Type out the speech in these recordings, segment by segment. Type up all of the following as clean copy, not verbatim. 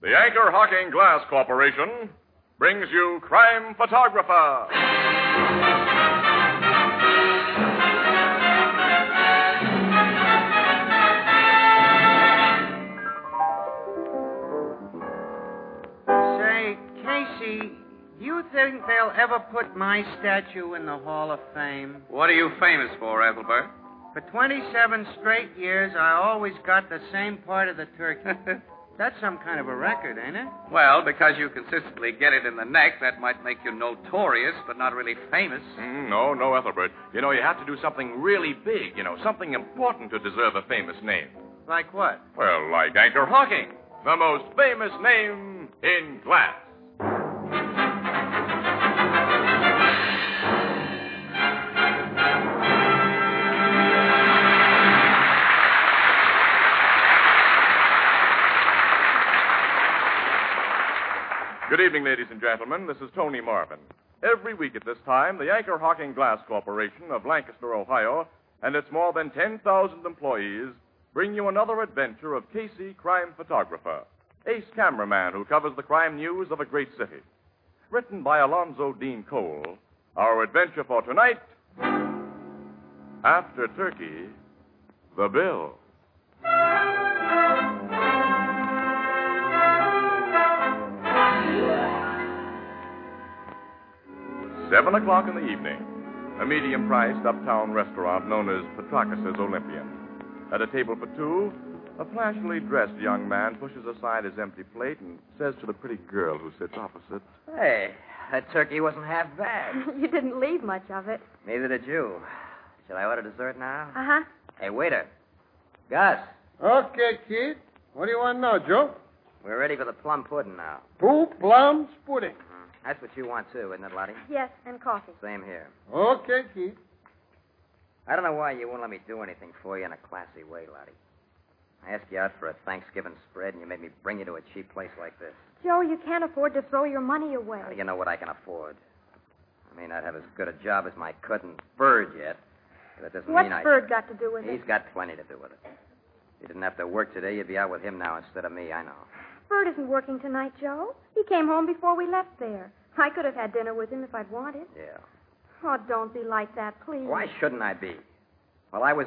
The Anchor Hocking Glass Corporation brings you Crime Photographer. Say, Casey, do you think they'll ever put my statue in the Hall of Fame? What are you famous for, Ethelbert? For 27 straight years, I always got the same part of the turkey. That's some kind of a record, ain't it? Well, because you consistently get it in the neck, that might make you notorious, but not really famous. No, Ethelbert. You have to do something really big, something important to deserve a famous name. Like what? Well, like Anchor Hocking, the most famous name in glass. Good evening, ladies and gentlemen. This is Tony Marvin. Every week at this time, the Anchor Hocking Glass Corporation of Lancaster, Ohio, and its more than 10,000 employees bring you another adventure of Casey, crime photographer, ace cameraman who covers the crime news of a great city. Written by Alonzo Dean Cole, our adventure for tonight, After Turkey, the Bill. 7 o'clock in the evening, a medium-priced uptown restaurant known as Petrakis' Olympian. At a table for two, a flashily dressed young man pushes aside his empty plate and says to the pretty girl who sits opposite, Hey, that turkey wasn't half bad. You didn't leave much of it. Neither did you. Should I order dessert now? Uh-huh. Hey, waiter. Gus, Okay, kid. What do you want now, Joe? we're ready for the plum pudding now. 2 plums pudding. That's what you want, too, isn't it, Lottie? Yes, and coffee. Same here. Okay, kid. I don't know why you won't let me do anything for you in a classy way, Lottie. I asked you out for a Thanksgiving spread, and you made me bring you to a cheap place like this. Joe, you can't afford to throw your money away. How do you know what I can afford? I may not have as good a job as my cousin Bird yet, but that doesn't What's mean Bird got to do with it? He's got plenty to do with it. If you didn't have to work today, you'd be out with him now instead of me, I know. Bird isn't working tonight, Joe. He came home before we left there. I could have had dinner with him if I'd wanted. Yeah. Oh, don't be like that, please. Why shouldn't I be? While I was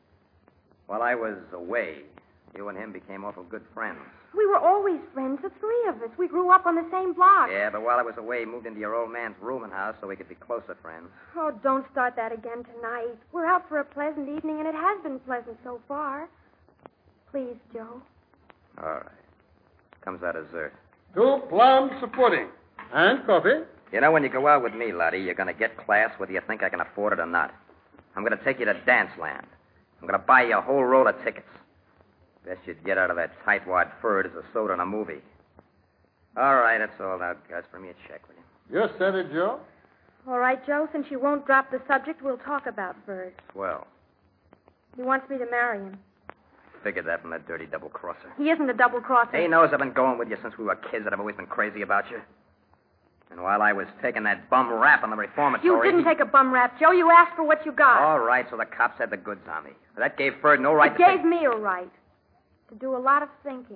away, you and him became awful good friends. We were always friends, the three of us. We grew up on the same block. Yeah, but while I was away, he moved into your old man's rooming house so we could be closer friends. Oh, don't start that again tonight. We're out for a pleasant evening, and it has been pleasant so far. Please, Joe. All right. Comes out dessert. 2 plums pudding. And coffee. You know, when you go out with me, Lottie, you're going to get class whether you think I can afford it or not. I'm going to take you to Danceland. I'm going to buy you a whole roll of tickets. Best you'd get out of that tightwad fur is a soda and a movie. All right, that's all now, Gus. Bring me a check, will you? You said it, Joe. All right, Joe, since you won't drop the subject, we'll talk about Bird. Swell. He wants me to marry him. Figured that from that dirty double-crosser. He isn't a double-crosser. He knows I've been going with you since we were kids, that I've always been crazy about you. And while I was taking that bum rap on the reformatory... You didn't take a bum rap, Joe. You asked for what you got. All right, so the cops had the goods on me. That gave Bird no right It to... gave me a right to do a lot of thinking.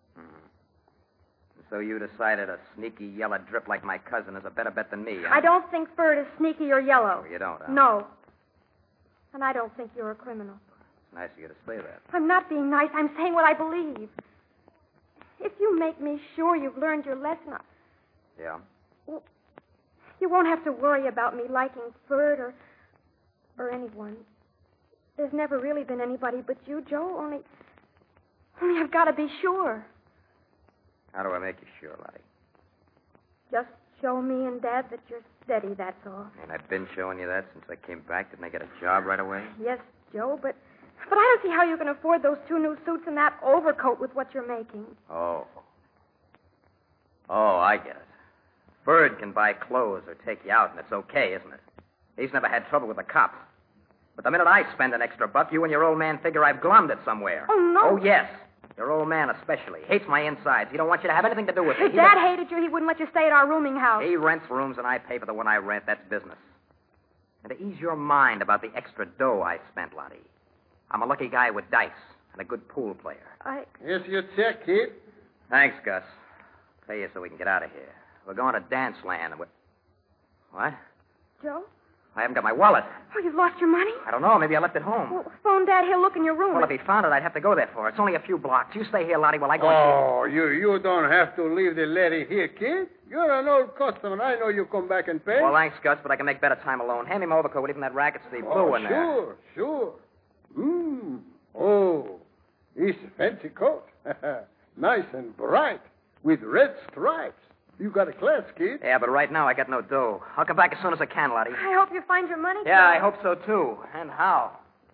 So you decided a sneaky yellow drip like my cousin is a better bet than me, huh? I don't think Bird is sneaky or yellow. Oh, you don't, huh? No. And I don't think you're a criminal. It's nice of you to say that. I'm not being nice. I'm saying what I believe. If you make me sure you've learned your lesson, Yeah? well, you won't have to worry about me liking Bird or anyone. There's never really been anybody but you, Joe. Only I've got to be sure. How do I make you sure, Lottie? Just show me and Dad that you're steady, that's all. And I've been showing you that since I came back. Didn't I get a job right away? Yes, Joe, but I don't see how you can afford those 2 new suits and that overcoat with what you're making. Oh, I get it. Bird can buy clothes or take you out, and it's okay, isn't it? He's never had trouble with the cops. But the minute I spend an extra buck, you and your old man figure I've glommed it somewhere. Oh, no. Oh, yes. Your old man especially. Hates my insides. He don't want you to have anything to do with it. If Dad hated you, he wouldn't let you stay at our rooming house. He rents rooms and I pay for the one I rent. That's business. And to ease your mind about the extra dough I spent, Lottie, I'm a lucky guy with dice and a good pool player. Here's your check, kid. Thanks, Gus. Pay you so we can get out of here. We're going to Dance Land. What? Joe? I haven't got my wallet. Oh, you've lost your money? I don't know. Maybe I left it home. Well, phone Dad. He'll look in your room. Well, if he found it, I'd have to go there for it. It's only a few blocks. You stay here, Lottie, while I go Oh, you don't have to leave the lady here, kid. You're an old customer. I know you come back and pay. Well, thanks, Gus, but I can make better time alone. Hand me my overcoat, even that racket sleeve blue in there. Sure. Oh, it's a fancy coat. Nice and bright with red stripes. You got a class, kid. Yeah, but right now I got no dough. I'll come back as soon as I can, Lottie. I hope you find your money. Yeah, Joe. I hope so, too. And how?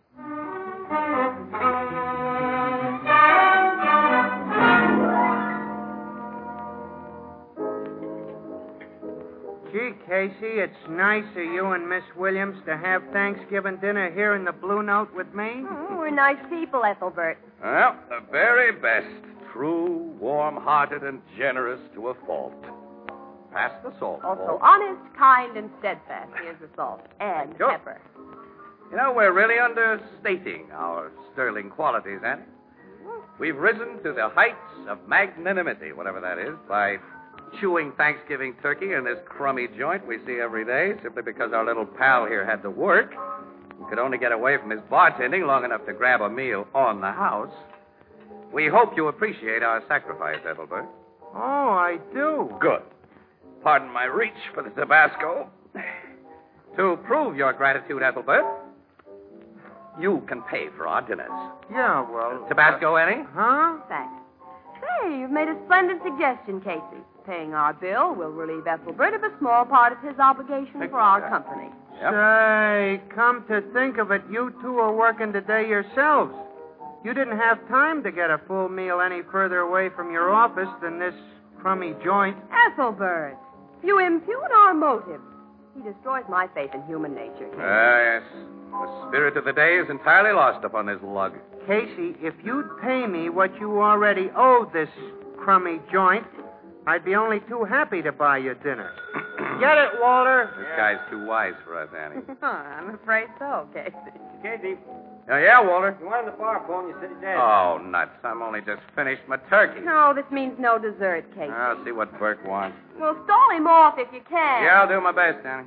Gee, Casey, it's nice of you and Miss Williams to have Thanksgiving dinner here in the Blue Note with me. Oh, we're nice people, Ethelbert. Well, the very best. True, warm-hearted, and generous to a fault. Pass the salt. Also Paul. honest, kind, and steadfast. Here's the salt. And Sure. pepper. You know, we're really understating our sterling qualities, Annie. We've risen to the heights of magnanimity, whatever that is, by chewing Thanksgiving turkey in this crummy joint we see every day, simply because our little pal here had to work and could only get away from his bartending long enough to grab a meal on the house. We hope you appreciate our sacrifice, Ethelbert. Oh, I do. Good. Pardon my reach for the Tabasco. To prove your gratitude, Ethelbert, you can pay for our dinners. Yeah, well... Tabasco, Annie? Huh? Thanks. Hey, you've made a splendid suggestion, Casey. Paying our bill will relieve Ethelbert of a small part of his obligation for our company. Yep. Say, come to think of it, you two are working today yourselves. You didn't have time to get a full meal any further away from your office than this crummy joint. Ethelbert, you impugn our motives. He destroys my faith in human nature. Yes. The spirit of the day is entirely lost upon this lug. Casey, if you'd pay me what you already owe this crummy joint, I'd be only too happy to buy you dinner. Get it, Walter? This guy's too wise for us, Annie. I'm afraid so, Casey. Casey, Yeah, Walter? you wanted the bar phone, you said it did. Oh, nuts. I'm only just finished my turkey. No, this means no dessert, Casey. I'll see what Burke wants. Well, stall him off if you can. Yeah, I'll do my best, Annie.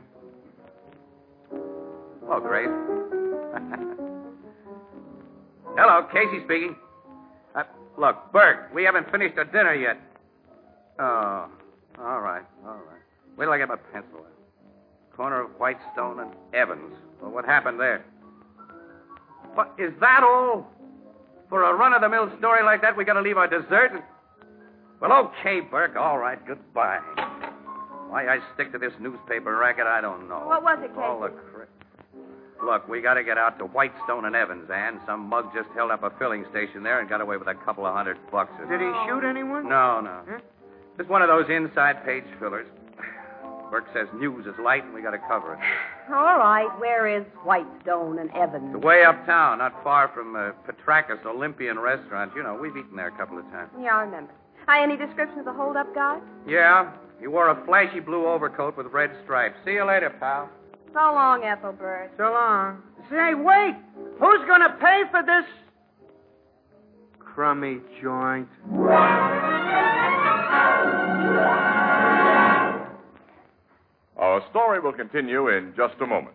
Hello, Grace. Hello, Casey speaking. Look, Burke, we haven't finished our dinner yet. Oh, all right. Wait till I get my pencil. Corner of Whitestone and Evans. Well, what happened there? What, is that all? For a run-of-the-mill story like that, we got to leave our dessert? Well, okay, Burke, all right, goodbye. Why I stick to this newspaper racket, I don't know. What was it, Casey? All the Look, we got to get out to Whitestone and Evans, Ann. Some mug just held up a filling station there and got away with a couple of $100. Did he shoot anyone? No. Huh? Just one of those inside page fillers. Burke says news is light and we got to cover it. All right, where is Whitestone and Evans? It's way uptown, not far from Petrakis Olympian Restaurant. You know, we've eaten there a couple of times. Yeah, I remember. Any description of the hold-up guy? Yeah, he wore a flashy blue overcoat with red stripes. See you later, pal. So long, Ethelbert. So long. Say, wait! Who's going to pay for this crummy joint? Our story will continue in just a moment.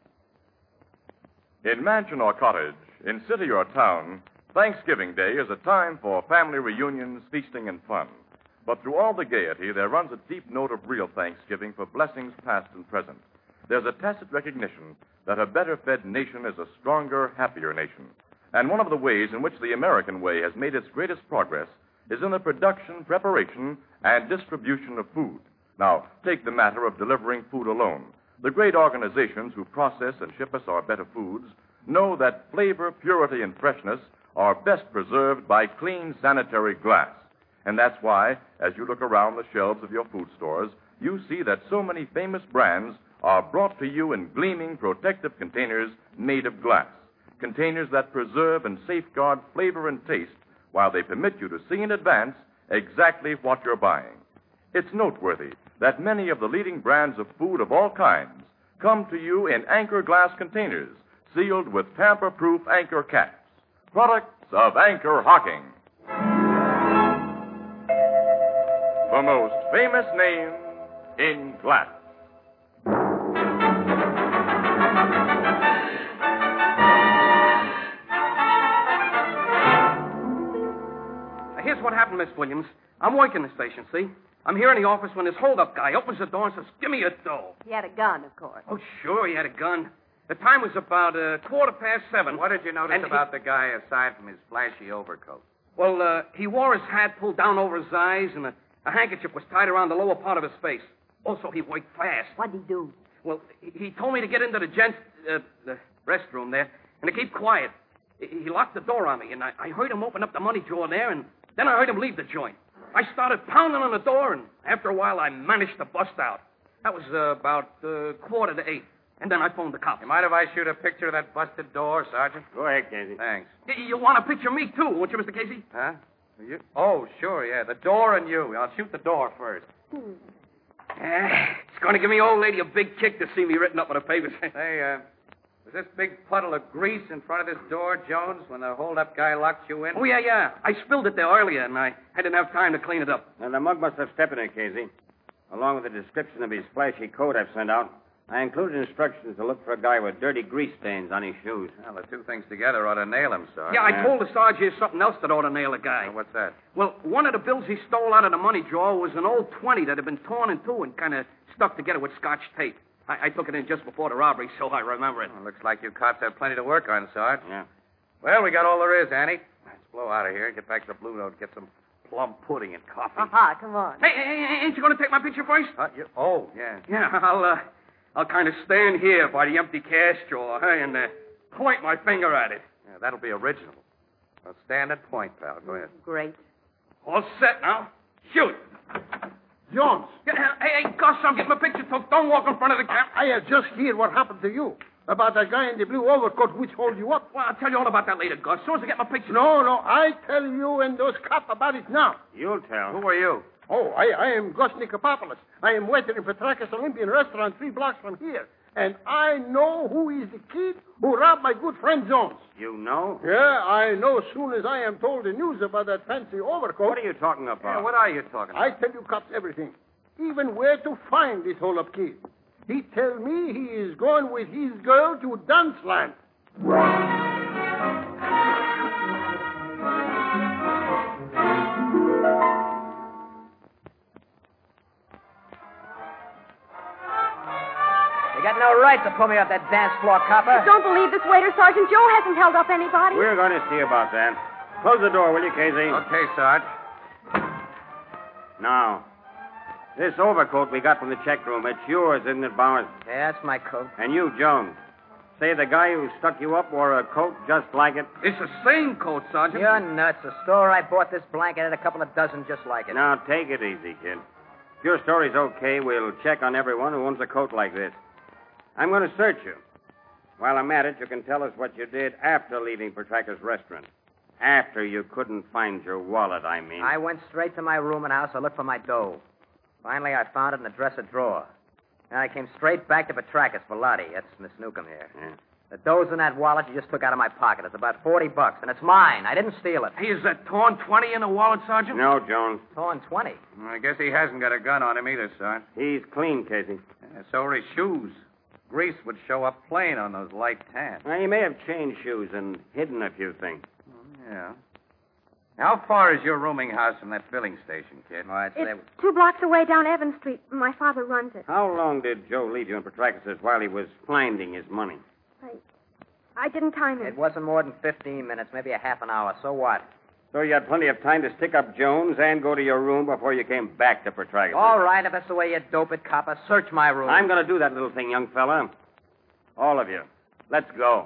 In mansion or cottage, in city or town, Thanksgiving Day is a time for family reunions, feasting, and fun. But through all the gaiety, there runs a deep note of real thanksgiving for blessings past and present. There's a tacit recognition that a better-fed nation is a stronger, happier nation. And one of the ways in which the American way has made its greatest progress is in the production, preparation, and distribution of food. Now, take the matter of delivering food alone. The great organizations who process and ship us our better foods know that flavor, purity, and freshness are best preserved by clean, sanitary glass. And that's why, as you look around the shelves of your food stores, you see that so many famous brands are brought to you in gleaming, protective containers made of glass. Containers that preserve and safeguard flavor and taste while they permit you to see in advance exactly what you're buying. It's noteworthy that many of the leading brands of food of all kinds come to you in Anchor glass containers sealed with tamper-proof Anchor caps. Products of Anchor Hocking. the most famous names in glass. Here's what happened, Miss Williams. I'm working the station, see? I'm here in the office when this hold-up guy opens the door and says, "Give me your dough." He had a gun, of course. Oh, sure, he had a gun. The time was about 7:15. What did you notice about the guy aside from his flashy overcoat? Well, he wore his hat pulled down over his eyes, and a handkerchief was tied around the lower part of his face. Also, he worked fast. What'd he do? Well, he told me to get into the gents' the restroom there and to keep quiet. He locked the door on me, and I heard him open up the money drawer there, and then I heard him leave the joint. I started pounding on the door, and after a while, I managed to bust out. That was about 7:45, and then I phoned the cops. You mind if I shoot a picture of that busted door, Sergeant? Go ahead, Casey. Thanks. You want to picture me, too, won't you, Mr. Casey? Huh? You? Oh, sure, yeah. The door and you. I'll shoot the door first. It's going to give me old lady a big kick to see me written up on the papers. Hey, was this big puddle of grease in front of this door, Jones, when the hold-up guy locked you in? Oh, yeah. I spilled it there earlier, and I didn't have time to clean it up. Now, the mug must have stepped in it, Casey. Along with the description of his flashy coat I've sent out, I included instructions to look for a guy with dirty grease stains on his shoes. Well, the two things together ought to nail him, Sergeant. Yeah, I told the sergeant here's something else that ought to nail a guy. What's that? Well, one of the bills he stole out of the money drawer was an old 20 that had been torn in two and kind of stuck together with Scotch tape. I took it in just before the robbery, so I remember it. Well, looks like you cops have plenty to work on, Sarge. Yeah. Well, we got all there is, Annie. Let's blow out of here and get back to the Blue Note, get some plum pudding and coffee. Aha, come on. Hey, ain't you going to take my picture first? Oh, yeah. Yeah, I'll kind of stand here by the empty cash drawer, and point my finger at it. Yeah, that'll be original. Well, stand and point, pal. Go ahead. Great. All set now. Shoot. Jones, Hey, Gus, I'm getting my picture took. Don't walk in front of the camera. I have just heard what happened to you. About that guy in the blue overcoat which hold you up. Well, I'll tell you all about that later, Gus. As soon as I get my picture. No, I tell you and those cops about it now. You'll tell. Who are you? Oh, I am Gus Nikopopoulos. I am waiter in Petrakis Olympian restaurant 3 blocks from here. And I know who is the kid who robbed my good friend Jones. You know? Yeah, I know as soon as I am told the news about that fancy overcoat. What are you talking about? Yeah, what are you talking about? I tell you cops everything. Even where to find this hold-up kid. He tell me he is going with his girl to Dunceland. You got no right to pull me off that dance floor, copper. Don't believe this waiter, Sergeant Joe hasn't held up anybody. We're going to see about that. Close the door, will you, Casey? Okay, Sarge. Now, this overcoat we got from the check room, it's yours, isn't it, Bowers? Yeah, that's my coat. And you, Jones. Say the guy who stuck you up wore a coat just like it? It's the same coat, Sergeant. You're nuts. The store I bought this blanket had a couple of dozen just like it. Now, take it easy, kid. If your story's okay, we'll check on everyone who owns a coat like this. I'm going to search you. While I'm at it, you can tell us what you did after leaving Petraka's restaurant. After you couldn't find your wallet, I mean. I went straight to my room and house. I looked for my dough. Finally, I found it in the dresser drawer. And I came straight back to Petrakis for Lottie. That's Miss Newcomb here. Yeah. The dough's in that wallet you just took out of my pocket. It's about $40, and it's mine. I didn't steal it. Hey, is that torn 20 in the wallet, Sergeant? No, Jones. Torn 20. I guess he hasn't got a gun on him either, Sarge. He's clean, Casey. Yeah, so are his shoes. Grease would show up plain on those light tans. Well, he may have changed shoes and hidden a few things. Yeah. How far is your rooming house from that filling station, kid? Oh, I'd say... It's 2 blocks away down Evans Street. My father runs it. How long did Joe leave you in Petrakis while he was finding his money? I didn't time him. It wasn't more than 15 minutes, maybe a half an hour. So what? So you had plenty of time to stick up Jones and go to your room before you came back to Petrakis. All right, if that's the way you dope it, copper, search my room. I'm going to do that little thing, young fella. All of you. Let's go.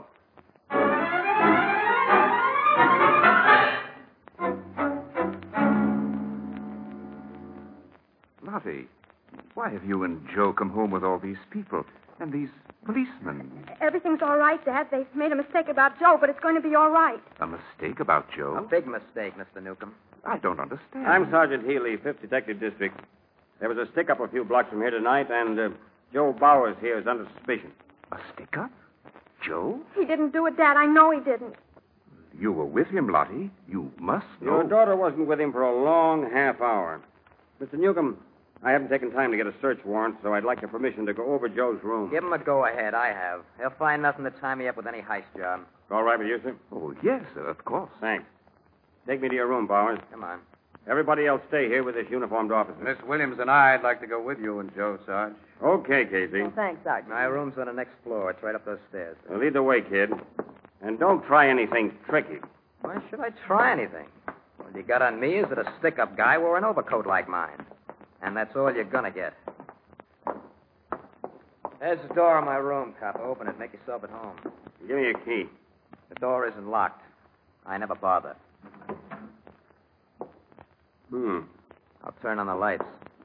Lottie, why have you and Joe come home with all these people and these policemen? Everything's all right, Dad. They've made a mistake about Joe, but it's going to be all right. A mistake about A Joe? big mistake, Mr. Newcomb. I don't understand. I'm Sergeant Healy, 5th Detective District. There was a stick-up a few blocks from here tonight, and Joe Bowers here is under suspicion. A stick-up? Joe? He didn't do it, Dad. I know he didn't. You were with him, Lottie. You must know. Your daughter wasn't with him for a long half hour. Mr. Newcomb, I haven't taken time to get a search warrant, so I'd like your permission to go over Joe's room. Give him a go-ahead. I have. He'll find nothing to tie me up with any heist job. All right with you, sir? Oh, yes, sir, of course. Thanks. Take me to your room, Bowers. Come on. Everybody else stay here with this uniformed officer. Miss Williams and I'd like to go with you and Joe, Sarge. Okay, Casey. Oh, thanks, Sergeant. My room's on the next floor. It's right up those stairs. Well, lead the way, kid. And don't try anything tricky. Why should I try anything? All you got on me is that a stick-up guy wore an overcoat like mine. And that's all you're gonna get. There's the door of my room, cop. Open it. Make yourself at home. Give me your key. The door isn't locked. I never bother. I'll turn on the lights.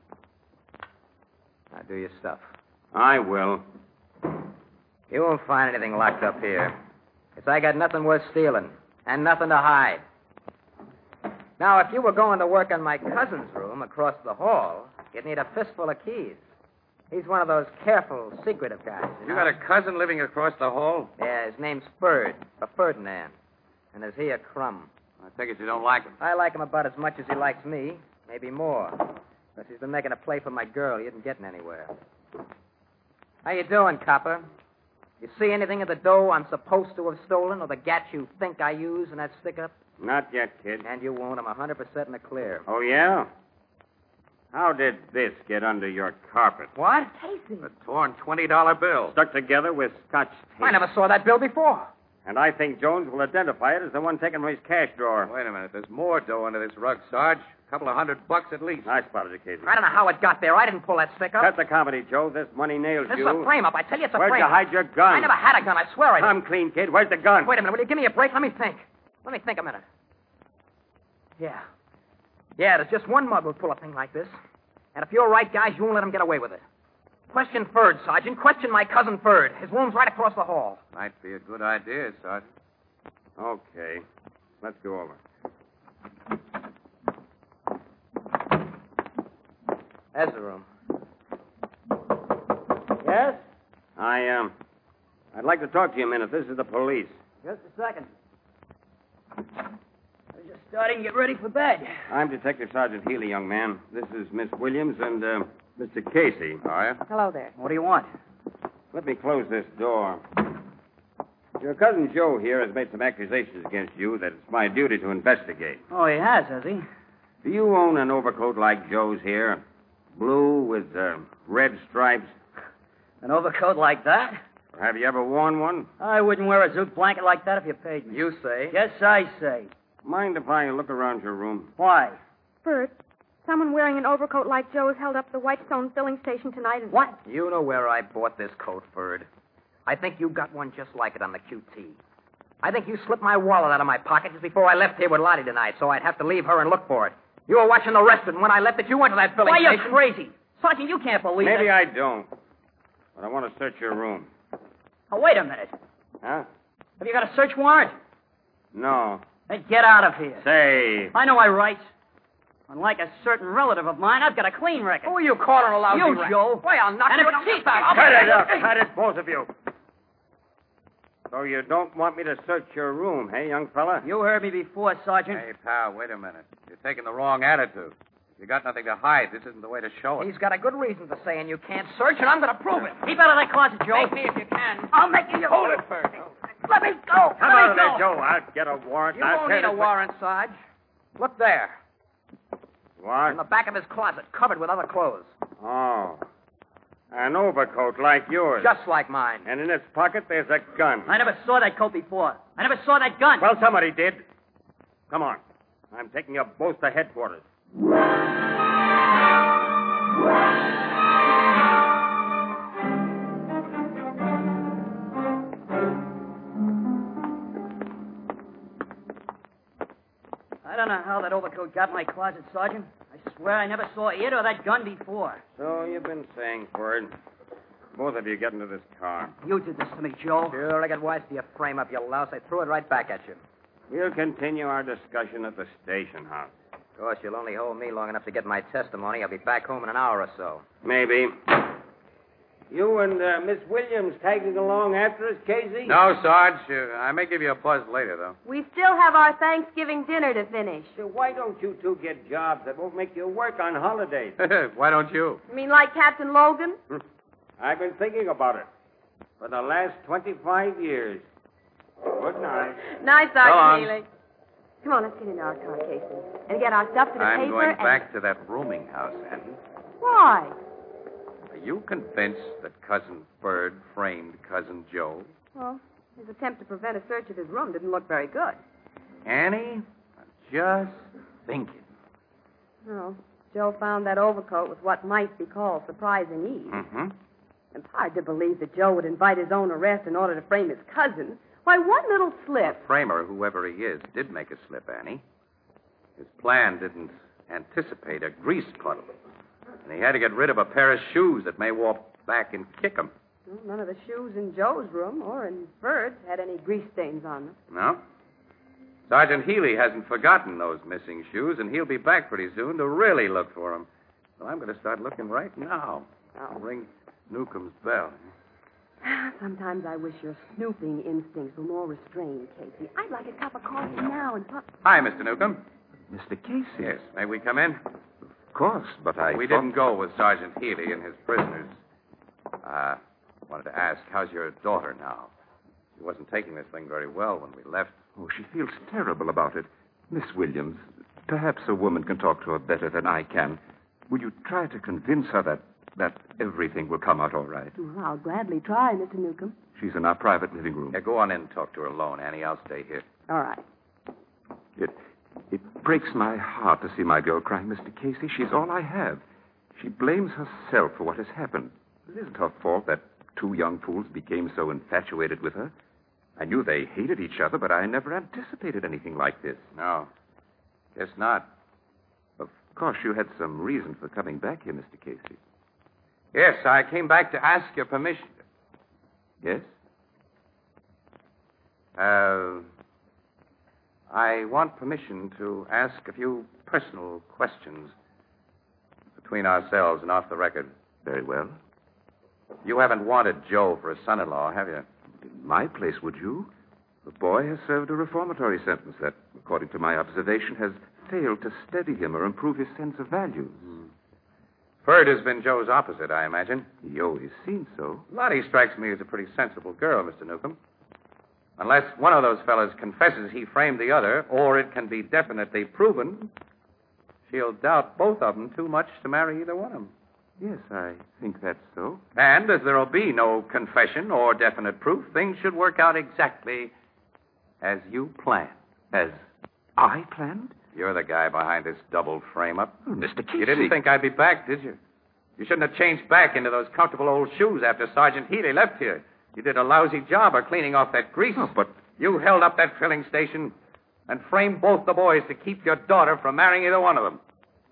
Now do your stuff. I will. You won't find anything locked up here. Because I got nothing worth stealing. And nothing to hide. Now, if you were going to work on my cousin's room across the hall, you'd need a fistful of keys. He's one of those careful, secretive guys. You got a cousin living across the hall? Yeah, his name's Ferd, or Ferdinand. And is he a crumb? I take it you don't like him. I like him about as much as he likes me, maybe more. But he's been making a play for my girl. He isn't getting anywhere. How you doing, copper? You see anything of the dough I'm supposed to have stolen, or the gat you think I use in that stick-up? Not yet, kid. And you won't. I'm 100% in the clear. Oh, yeah? How did this get under your carpet? What? Casey. A torn $20 bill. Stuck together with scotch tape. I never saw that bill before. And I think Jones will identify it as the one taken from his cash drawer. Wait a minute. There's more dough under this rug, Sarge. A couple of $100 at least. I spotted it, Casey. I don't know how it got there. I didn't pull that stick-up. Cut the comedy, Joe. This money nails This you. is a frame-up. I tell you, it's a Where'd frame-up. you hide your gun? I never had a gun. I swear I did. Come clean, kid. Where's the gun? Wait a minute. Will you give me a break? Let me think. Let me think a minute. Yeah. Yeah, there's just one mug who'll pull a thing like this. And if you're right, guys, you won't let him get away with it. Question Ferd, Sergeant. Question my cousin Ferd. His room's right across the hall. Might be a good idea, Sergeant. Okay. Let's go over. There's the room. Yes? I'd like to talk to you a minute. This is the police. Just a second. We're just starting to get ready for bed. I'm Detective Sergeant Healy, young man. This is Miss Williams and, Mr. Casey. Are you? Hello there. What do you want? Let me close this door. Your cousin Joe here has made some accusations against you that it's my duty to investigate. Oh, he has he? Do you own an overcoat like Joe's here? Blue with red stripes? An overcoat like that? Or have you ever worn one? I wouldn't wear a zoot blanket like that if you paid me. You say? Yes, I say. Mind if I look around your room? Why? Bert, someone wearing an overcoat like Joe's held up the Whitestone filling station tonight and... What? You know where I bought this coat, Ferd. I think you got one just like it on the QT. I think you slipped my wallet out of my pocket just before I left here with Lottie tonight, so I'd have to leave her and look for it. You were watching the restaurant, and when I left it, you went to that filling Why, station. you're crazy. Sergeant, you can't believe Maybe it. I don't. But I want to search your room. Oh, wait a minute. Huh? Have you got a search warrant? No. Then get out of here. Say. I know my rights. Unlike a certain relative of mine, I've got a clean record. Who are you calling a lousy You, rat? Joe. Why, I'll knock And your if- teeth out. Cut it up. Cut it, both of you. So you don't want me to search your room, hey, young fella? You heard me before, Sergeant. Hey, pal, wait a minute. You're taking the wrong attitude. If you got nothing to hide, this isn't the way to show it. He's got a good reason for saying you can't search, and I'm going to prove it. Keep out of that closet, Joe. Make me if you can. I'll make you. Hold it first. Let me go. Come Let out me of there, go. Joe. I'll get a warrant. You I'll won't tell need a this- warrant, Sarge. Look there. What? In the back of his closet, covered with other clothes. Oh. An overcoat like yours. Just like mine. And in its pocket, there's a gun. I never saw that coat before. I never saw that gun. Well, somebody did. Come on. I'm taking you both to headquarters. I don't know how that overcoat got in my closet, Sergeant. I swear I never saw it or that gun before. So you've been saying, Ford. Both of you get into this car. You did this to me, Joe. Sure, I got wise to your frame up, you louse. I threw it right back at you. We'll continue our discussion at the station house. Of course, you'll only hold me long enough to get my testimony. I'll be back home in an hour or so. Maybe. You and Miss Williams tagging along after us, Casey? No, Sarge. I may give you a buzz later, though. We still have our Thanksgiving dinner to finish. So why don't you two get jobs that won't make you work on holidays? Why don't you? You mean like Captain Logan? I've been thinking about it for the last 25 years. Good night. Night, So long. Sergeant Healy. Come on, let's get in our car, Casey, and get our stuff to the I'm paper. going and... back to that rooming house, Annie. Why? Are you convinced that Cousin Bird framed Cousin Joe? Well, his attempt to prevent a search of his room didn't look very good. Annie, I'm just thinking. No, Joe found that overcoat with what might be called surprising ease. Mm-hmm. It's hard to believe that Joe would invite his own arrest in order to frame his cousin. Why, one little slip. The framer, whoever he is, did make a slip, Annie. His plan didn't anticipate a grease puddle. And he had to get rid of a pair of shoes that may walk back and kick him. Well, none of the shoes in Joe's room or in Bird's had any grease stains on them. No? Sergeant Healy hasn't forgotten those missing shoes, and he'll be back pretty soon to really look for them. Well, I'm going to start looking right now. I'll ring Newcomb's bell. Sometimes I wish your snooping instincts were more restrained, Casey. I'd like a cup of coffee now and pop... Hi, Mr. Newcomb. Mr. Casey? Yes, may we come in? Of course, but We didn't go with Sergeant Healy and his prisoners. Wanted to ask, how's your daughter now? She wasn't taking this thing very well when we left. Oh, she feels terrible about it. Miss Williams, perhaps a woman can talk to her better than I can. Will you try to convince her that everything will come out all right? Well, I'll gladly try, Mr. Newcomb. She's in our private living room. Yeah, go on in and talk to her alone, Annie. I'll stay here. All right. It breaks my heart to see my girl crying, Mr. Casey. She's all I have. She blames herself for what has happened. It isn't her fault that two young fools became so infatuated with her. I knew they hated each other, but I never anticipated anything like this. No, guess not. Of course, you had some reason for coming back here, Mr. Casey. Yes, I came back to ask your permission. Yes? I want permission to ask a few personal questions between ourselves and off the record. Very well. You haven't wanted Joe for a son-in-law, have you? In my place, would you? The boy has served a reformatory sentence that, according to my observation, has failed to steady him or improve his sense of values. Ferd has been Joe's opposite, I imagine. He always seemed so. Lottie strikes me as a pretty sensible girl, Mr. Newcomb. Unless one of those fellas confesses he framed the other, or it can be definitely proven, she'll doubt both of them too much to marry either one of them. Yes, I think that's so. And as there'll be no confession or definite proof, things should work out exactly as you planned. As I planned? You're the guy behind this double frame-up. Oh, Mr. Casey. You didn't think I'd be back, did you? You shouldn't have changed back into those comfortable old shoes after Sergeant Healy left here. You did a lousy job of cleaning off that grease. Oh, but... You held up that filling station and framed both the boys to keep your daughter from marrying either one of them.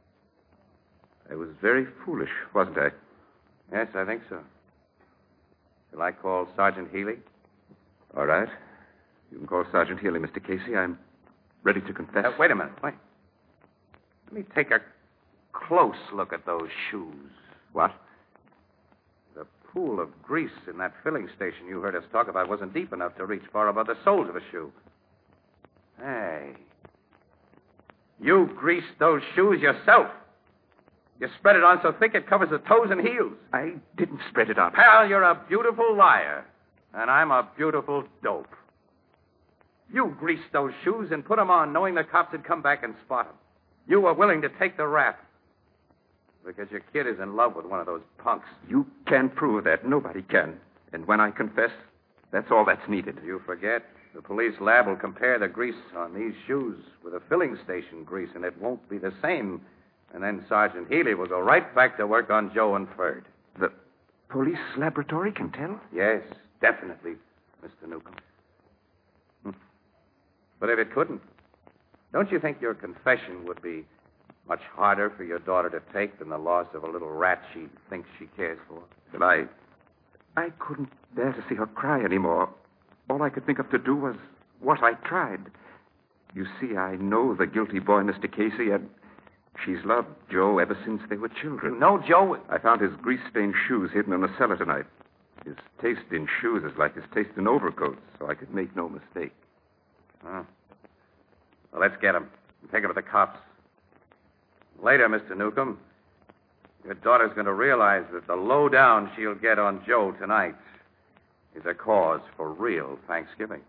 I was very foolish, wasn't I? Yes, I think so. Shall I call Sergeant Healy? All right. You can call Sergeant Healy, Mr. Casey. I'm ready to confess. Wait a minute. Wait. Let me take a close look at those shoes. What? The pool of grease in that filling station you heard us talk about wasn't deep enough to reach far above the soles of a shoe. Hey. You greased those shoes yourself. You spread it on so thick it covers the toes and heels. I didn't spread it out. Pal, you're a beautiful liar. And I'm a beautiful dope. You greased those shoes and put them on knowing the cops would come back and spot them. You were willing to take the rap. Because your kid is in love with one of those punks. You can't prove that. Nobody can. And when I confess, that's all that's needed. You forget. The police lab will compare the grease on these shoes with a filling station grease, and it won't be the same. And then Sergeant Healy will go right back to work on Joe and Ferd. The police laboratory can tell? Yes, definitely, Mr. Newcomb. But if it couldn't, don't you think your confession would be much harder for your daughter to take than the loss of a little rat she thinks she cares for? But I couldn't bear to see her cry anymore. All I could think of to do was what I tried. You see, I know the guilty boy, Mr. Casey, and She's loved Joe ever since they were children. You know, Joe... I found his grease-stained shoes hidden in the cellar tonight. His taste in shoes is like his taste in overcoats, so I could make no mistake. Huh. Well, let's get him and take him to the cops. Later, Mr. Newcomb, your daughter's going to realize that the lowdown she'll get on Joe tonight is a cause for real Thanksgiving.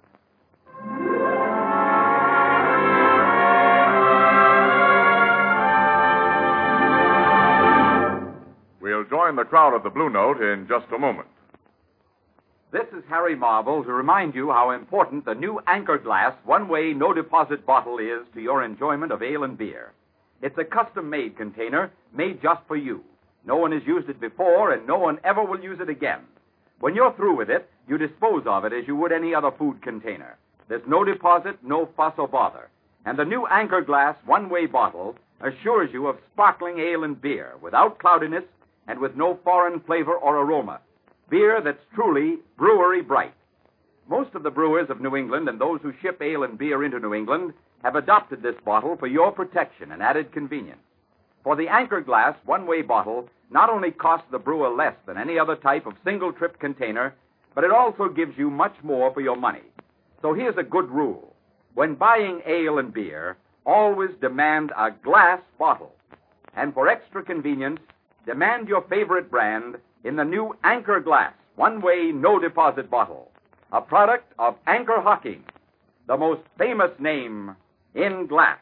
We'll join the crowd at the Blue Note in just a moment. This is Harry Marvel to remind you how important the new Anchor Glass one-way no-deposit bottle is to your enjoyment of ale and beer. It's a custom-made container made just for you. No one has used it before, and no one ever will use it again. When you're through with it, you dispose of it as you would any other food container. There's no deposit, no fuss or bother. And the new Anchor Glass one-way bottle assures you of sparkling ale and beer without cloudiness and with no foreign flavor or aroma. Beer that's truly brewery bright. Most of the brewers of New England and those who ship ale and beer into New England have adopted this bottle for your protection and added convenience. For the Anchor Glass one-way bottle not only costs the brewer less than any other type of single-trip container, but it also gives you much more for your money. So here's a good rule. When buying ale and beer, always demand a glass bottle. And for extra convenience, demand your favorite brand in the new Anchor Glass one-way no-deposit bottle, a product of Anchor Hocking, the most famous name in glass.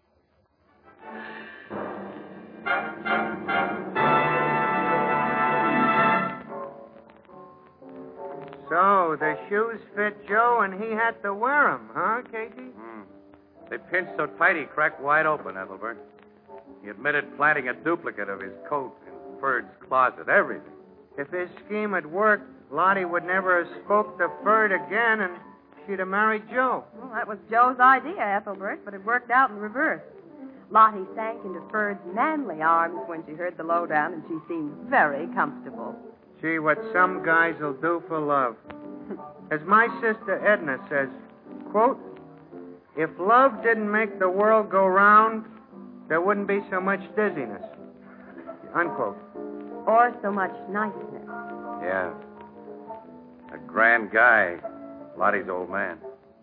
So, the shoes fit Joe and he had to wear them, huh, Casey? They pinched so tight he cracked wide open, Ethelbert. He admitted planting a duplicate of his coat in Ferd's closet, everything. If his scheme had worked, Lottie would never have spoke to Ferd again and she'd have married Joe. Well, that was Joe's idea, Ethelbert, but it worked out in reverse. Lottie sank into Ferd's manly arms when she heard the lowdown, and she seemed very comfortable. Gee, what some guys will do for love. As my sister Edna says, quote, if love didn't make the world go round, there wouldn't be so much dizziness. Unquote. Or so much niceness. Yeah. A grand guy, Lottie's old man.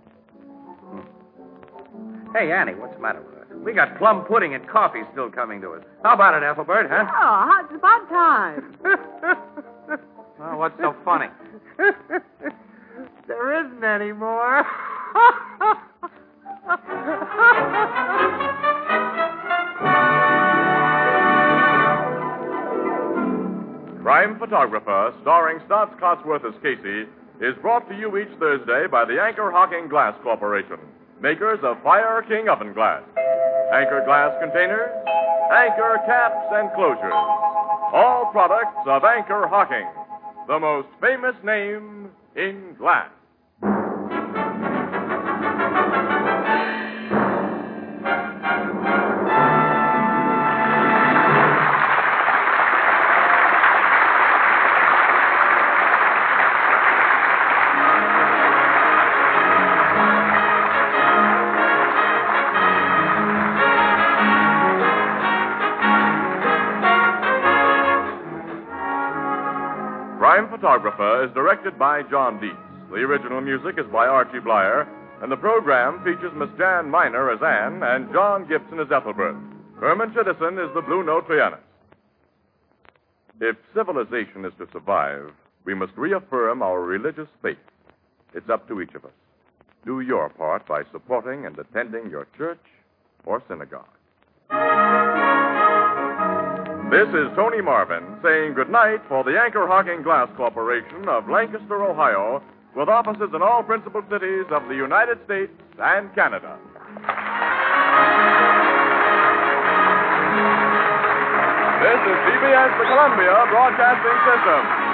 Hey, Annie, what's the matter with us? We got plum pudding and coffee still coming to us. How about it, Ethelbert, huh? Oh, it's about time. Oh, what's so funny? There isn't any more. Crime Photographer, starring Stotts Cotsworth as Casey, is brought to you each Thursday by the Anchor Hocking Glass Corporation, makers of Fire King oven glass, Anchor glass containers, Anchor caps and closures. All products of Anchor Hocking, the most famous name in glass. Crime Photographer is directed by John Dietz. The original music is by Archie Blyer, and the program features Miss Jan Miner as Anne and John Gibson as Ethelbert. Herman Chittison is the Blue Note pianist. If civilization is to survive, we must reaffirm our religious faith. It's up to each of us. Do your part by supporting and attending your church or synagogue. This is Tony Marvin saying goodnight for the Anchor Hocking Glass Corporation of Lancaster, Ohio, with offices in all principal cities of the United States and Canada. This is CBS, the Columbia Broadcasting System.